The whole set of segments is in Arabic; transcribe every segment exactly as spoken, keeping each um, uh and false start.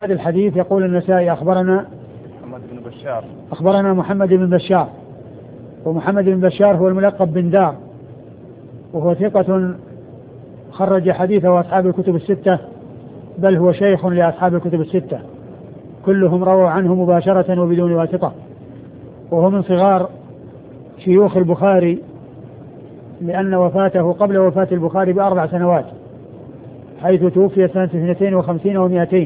هذا الحديث يقول النسائي أخبرنا محمد بن بشار أخبرنا محمد بن بشار، ومحمد بن بشار هو الملقب بن دار، وهو ثقة خرج حديثه أصحاب الكتب الستة، بل هو شيخ لأصحاب الكتب الستة، كلهم رووا عنه مباشرة وبدون واسطة، وهو من صغار شيوخ البخاري، لأن وفاته قبل وفاة البخاري بأربع سنوات، حيث توفي سنة اثنتين وخمسين ومئتين.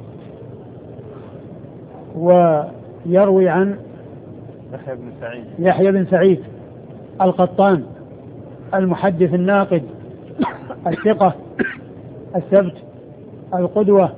ويروي عن يحيى بن سعيد يحيى بن سعيد القطان المحدث الناقد الثقة الثبت القدوة،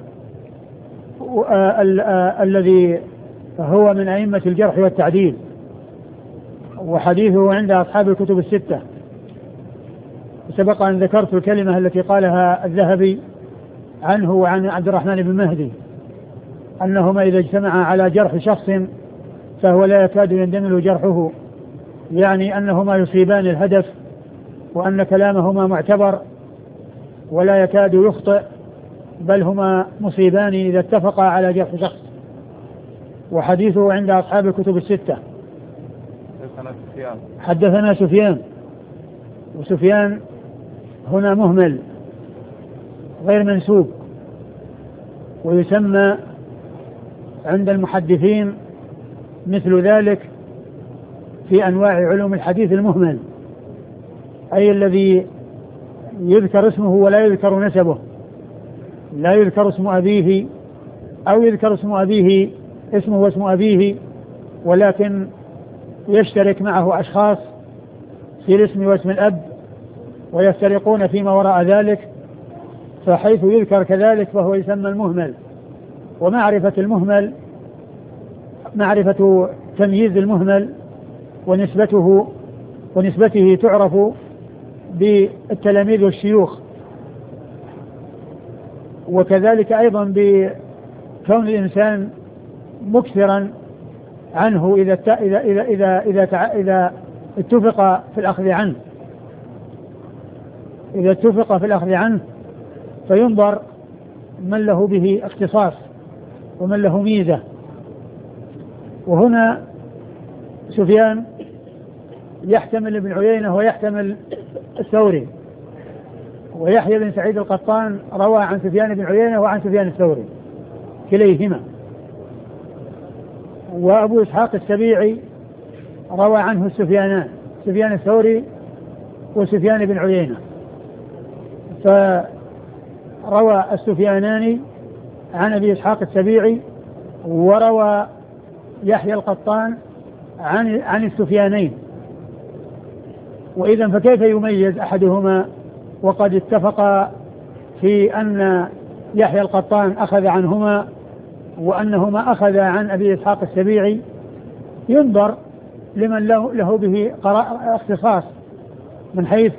الذي هو من أئمة الجرح والتعديل، وحديثه عند أصحاب الكتب الستة. سبق أن ذكرت الكلمة التي قالها الذهبي عنه وعن عبد الرحمن بن مهدي، أنهما إذا اجتمعا على جرح شخص فهو لا يكاد يندمل جرحه، يعني أنهما يصيبان الهدف، وأن كلامهما معتبر ولا يكاد يخطئ، بل هما مصيبان إذا اتفقا على جرح شخص. وحديثه عند أصحاب الكتب الستة. حدثنا سفيان حدثنا سفيان وسفيان هنا مهمل غير منسوب، ويسمى عند المحدثين مثل ذلك في أنواع علوم الحديث المهمل، أي الذي يذكر اسمه ولا يذكر نسبه، لا يذكر اسم أبيه أو يذكر اسم أبيه اسمه واسم أبيه، ولكن يشترك معه أشخاص في الاسم واسم الأب ويفترقون فيما وراء ذلك، فحيث يذكر كذلك فهو يسمى المهمل. ومعرفة المهمل معرفة تمييز المهمل ونسبته ونسبته تعرف بالتلاميذ والشيوخ، وكذلك أيضا بكون الإنسان مكثرا عنه إذا إذا إذا إذا إذا, إذا اتفق في الأخذ عنه إذا اتفق في الأخذ عنه فينظر من له به اختصاص ومن له ميزة. وهنا سفيان يحتمل ابن عيينة ويحتمل الثوري، ويحيى بن سعيد القطان روى عن سفيان بن عيينة وعن سفيان الثوري كليهما، وأبو إسحاق السبيعي روى عنه السفيانان، سفيان الثوري وسفيان بن عيينة، فروى السفيانان عن أبي إسحاق السبيعي، وروى يحيى القطان عن عن السفيانين. وإذا فكيف يميز أحدهما وقد اتفق في أن يحيى القطان أخذ عنهما وأنهما أخذ عن أبي إسحاق السبيعي؟ ينظر لمن له, له به اختصاص من حيث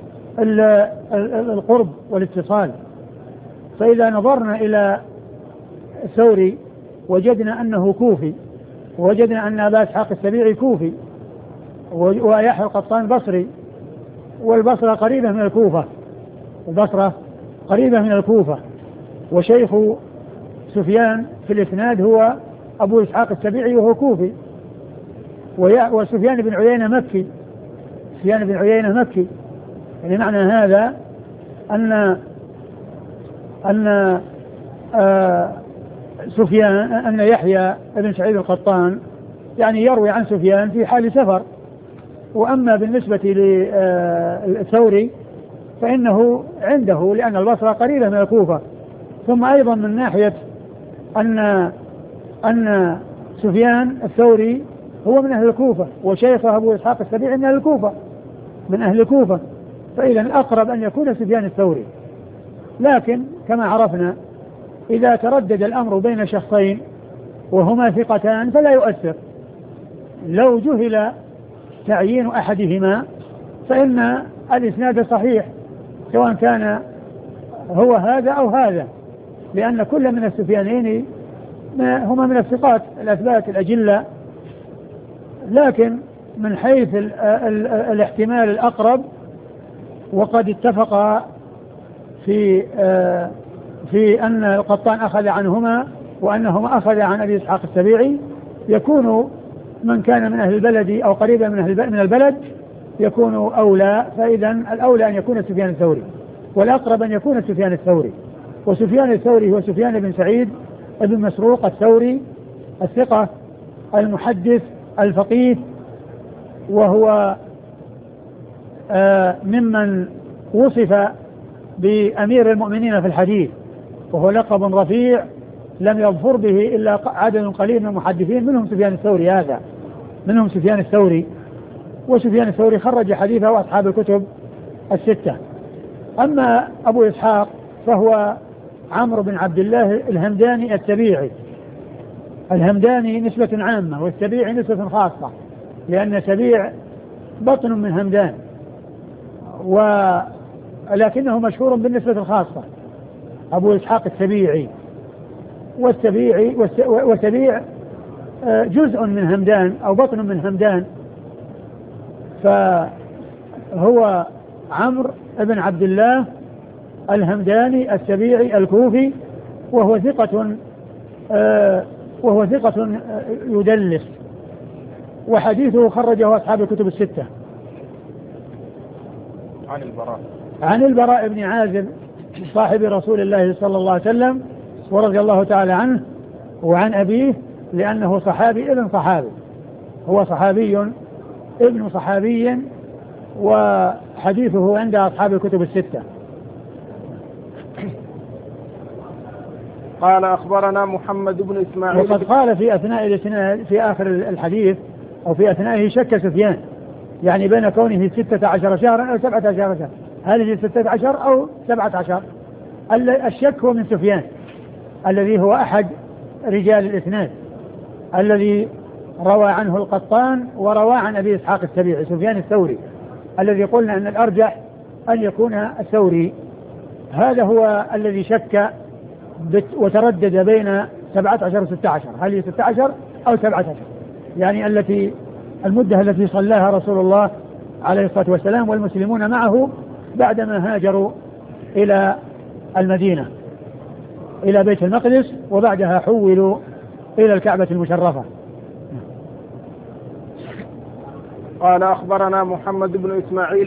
القرب والاتصال. فإذا نظرنا إلى الثوري وجدنا أنه كوفي، ووجدنا أن أبا إسحاق السبيعي كوفي، ويحيى القطان بصري، والبصرة قريبة من الكوفة، البصرة قريبة من الكوفة، وشيخ سفيان في الإسناد هو أبو إسحاق السبيعي وهو كوفي، وسفيان بن عيينة مكي، سفيان بن عيينة مكي. يعني معنى هذا أن أن آه سفيان أن يحيى بن سعيد القطان يعني يروي عن سفيان في حال سفر. وأما بالنسبة للثوري فإنه عنده، لأن البصرة قريبة من الكوفة، ثم أيضا من ناحية أن أن سفيان الثوري هو من أهل الكوفة، وشيخه أبو إسحاق السبيعي من أهل الكوفة من أهل الكوفة، فإذا الأقرب أن يكون سفيان الثوري. لكن كما عرفنا إذا تردد الأمر بين شخصين وهما ثقتان فلا يؤثر، لو جهل تعيين أحدهما فإن الإسناد صحيح سواء كان هو هذا أو هذا، لأن كل من السفيانين هما من الثقات الأثبات الأجلة. لكن من حيث ال ال الاحتمال الأقرب، وقد اتفق في في أن القطان أخذ عنهما وأنهما أخذ عن أبي إسحاق السبيعي، يكون من كان من أهل البلد أو قريبا من أهل من البلد يكون أولى، فإذا الأولى أن يكون سفيان الثوري، والأقرب أن يكون سفيان الثوري. وسفيان الثوري هو سفيان بن سعيد بن مسروق الثوري الثقة المحدث الفقيه، وهو آه ممن وصف بأمير المؤمنين في الحديث، وهو لقب رفيع لم يظفر به إلا عدد قليل من المحدثين، منهم سفيان الثوري هذا منهم سفيان الثوري وسفيان الثوري خرج حديثه أصحاب الكتب الستة. أما أبو إسحاق فهو عمرو بن عبد الله الهمداني السبيعي. الهمداني نسبة عامة والسبيعي نسبة خاصة، لأن سبيع بطن من همدان، ولكنه مشهور بالنسبة الخاصة أبو إسحاق السبيعي. والسبيعي والسبيع جزء من همدان أو بطن من همدان، فهو عمرو بن عبد الله الهمداني السبيعي الكوفي، وهو ثقة وهو ثقة يدلس، وحديثه خرجه أصحاب الكتب الستة. عن البراء عن البراء بن عازب صاحب رسول الله صلى الله عليه وسلم ورضي الله تعالى عنه، وعن أبيه لأنه صحابي ابن صحابي، هو صحابي ابن صحابي، وحديثه عند أصحاب الكتب الستة. قال أخبرنا محمد بن إسماعيل. وقد قال في أثناء الاسناد في آخر الحديث أو في أثنائه شك سفيان، يعني بين كونه ستة عشر شهرا أو سبعة عشر شهرا، هل هي ستة عشر أو سبعة عشر؟ الشك هو من سفيان الذي هو أحد رجال الإسناد الذي روى عنه القطان وروى عن أبي إسحاق السبيعي سفيان الثوري، الذي قلنا أن الأرجح أن يكون الثوري. هذا هو الذي شك وتردد بين سبعة عشر وستة عشر، هل هي ستة عشر أو سبعة عشر، يعني التي المدة التي صلاها رسول الله عليه الصلاة والسلام والمسلمون معه بعدما هاجروا إلى المدينة إلى بيت المقدس، وبعدها حولوا إلى الكعبة المشرفة. قال أخبرنا محمد بن إسماعيل